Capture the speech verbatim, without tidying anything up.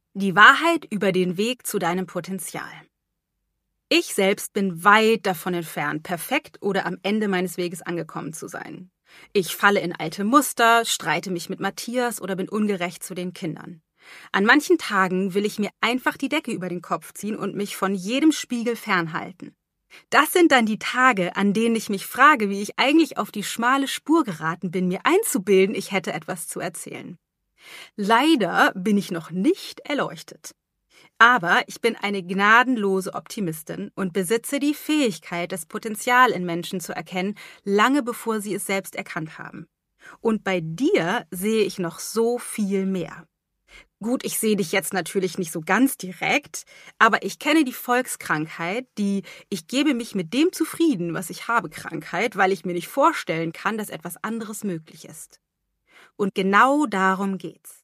Die Wahrheit über den Weg zu deinem Potenzial. Ich selbst bin weit davon entfernt, perfekt oder am Ende meines Weges angekommen zu sein. Ich falle in alte Muster, streite mich mit Matthias oder bin ungerecht zu den Kindern. An manchen Tagen will ich mir einfach die Decke über den Kopf ziehen und mich von jedem Spiegel fernhalten. Das sind dann die Tage, an denen ich mich frage, wie ich eigentlich auf die schmale Spur geraten bin, mir einzubilden, ich hätte etwas zu erzählen. Leider bin ich noch nicht erleuchtet. Aber ich bin eine gnadenlose Optimistin und besitze die Fähigkeit, das Potenzial in Menschen zu erkennen, lange bevor sie es selbst erkannt haben. Und bei dir sehe ich noch so viel mehr. Gut, ich sehe dich jetzt natürlich nicht so ganz direkt, aber ich kenne die Volkskrankheit, die ich gebe mich mit dem zufrieden, was ich habe, Krankheit, weil ich mir nicht vorstellen kann, dass etwas anderes möglich ist. Und genau darum geht's.